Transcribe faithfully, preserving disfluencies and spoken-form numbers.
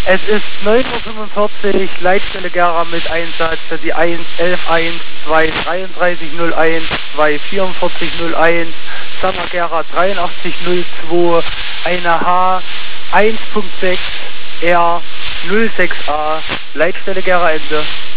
Es ist neun Uhr fünfundvierzig, Leitstelle Gera mit Einsatz für die eins elf eins zwei dreiunddreißig null eins zwei vierundvierzig null eins, Summer Gera dreiundachtzig null zwei, eine H eins Punkt sechs R null sechs A, Leitstelle Gera Ende.